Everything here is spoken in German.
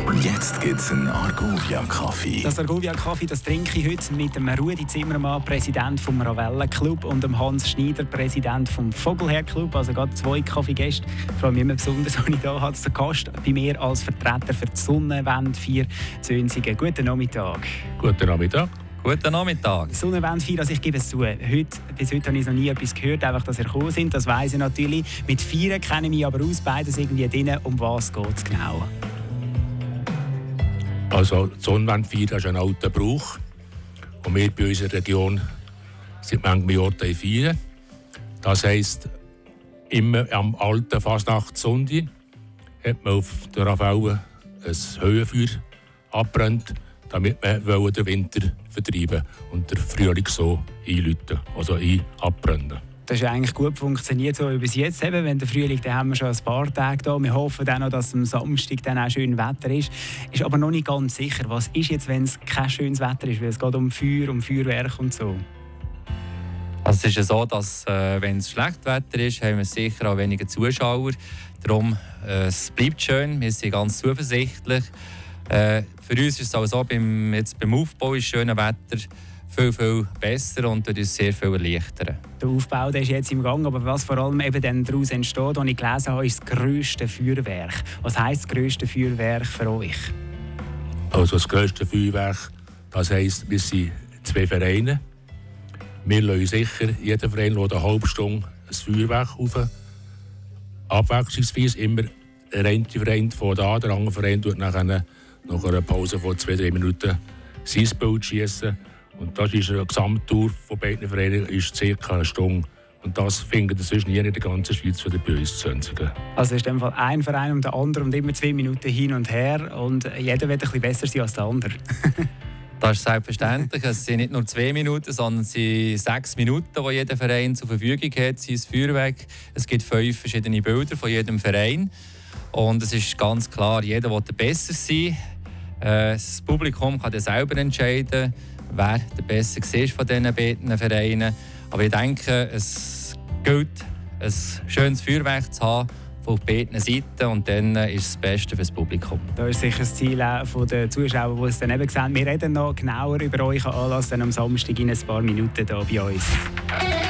Jetzt gibt's einen Argovia-Kaffee. Das Argovia-Kaffee trinke ich heute mit dem Rudi Zimmermann, Präsident vom Ravella-Club, und dem Hans Schneider, Präsident vom Vogelherr-Club. Also gerade 2 Kaffeegäste. Ich freue mich immer besonders, wenn ich da habe, zu Gast bei mir als Vertreter für die Sonnenwende 4 Zünzigen. Guten Nachmittag. Guten Nachmittag. Guten Nachmittag. Sonnenwende 4, also ich gebe es zu, bis heute habe ich noch nie etwas gehört, einfach, dass ihr gekommen sind. Das weiss ich natürlich. Mit 4 kenne ich mich aber aus, beides irgendwie drin. Um was geht es genau? Also die Sonnenwende 4 ist ein alter Brauch, den wir bei unserer Region seit manchen Jahren feiern. Das heisst, immer am alten Fasnachtssonntag hat man auf der Ravella ein Höhenfeuer abbrennt, damit man den Winter vertreiben und den Frühling so einläuten, also abbrennen. Das ist eigentlich gut funktioniert so wie bis jetzt. Eben, wenn der Frühling, dann haben wir schon ein paar Tage da. Wir hoffen dann noch, dass am Samstag dann auch schön Wetter ist. Ist aber noch nicht ganz sicher, was ist jetzt, wenn es kein schönes Wetter ist, weil es geht um Feuer, um Feuerwerk und so. Also es ist ja so, dass wenn es schlechtes Wetter ist, haben wir sicher auch weniger Zuschauer. Darum, es bleibt schön, wir sind ganz zuversichtlich. Für uns ist es auch so, beim Aufbau ist schönes Wetter viel besser und tut uns sehr viel erleichtern. Der Aufbau der ist jetzt im Gang, aber was vor allem eben dann daraus entsteht, was ich gelesen habe, ist das grösste Feuerwerk. Was heisst das grösste Feuerwerk für euch? Also das grösste Feuerwerk, das heisst, wir sind 2 Vereine. Wir lassen sicher, jeder Verein lässt eine halbe Stunde ein Feuerwerk auf. Abwechslungsweise immer der eine Verein von da, der andere Verein tut nach einer Pause von 2-3 Minuten sein Bild schiessen. Und das ist eine Gesamttour von beiden Vereinen ist ca. eine Stunde. Und das findet ihr sonst nie in der ganzen Schweiz oder bei uns zu Zünzigen. Also ist in dem Fall ein Verein um den anderen und immer 2 Minuten hin und her. Und jeder wird ein bisschen besser sein als der andere. Das ist selbstverständlich. Es sind nicht nur 2 Minuten, sondern es sind 6 Minuten, die jeder Verein zur Verfügung hat. Sein Feuerwerk. Es gibt 5 verschiedene Bilder von jedem Verein. Und es ist ganz klar, jeder will besser sein. Das Publikum kann dann selber entscheiden, wer der Beste war von diesen beiden Vereinen. Aber ich denke, es gilt, ein schönes Feuerwerk zu haben von beiden Seiten und dann ist es das Beste für das Publikum. Das ist sicher das Ziel der Zuschauer, die es dann eben sehen. Wir reden noch genauer über euren Anlass dann am Samstag in ein paar Minuten hier bei uns.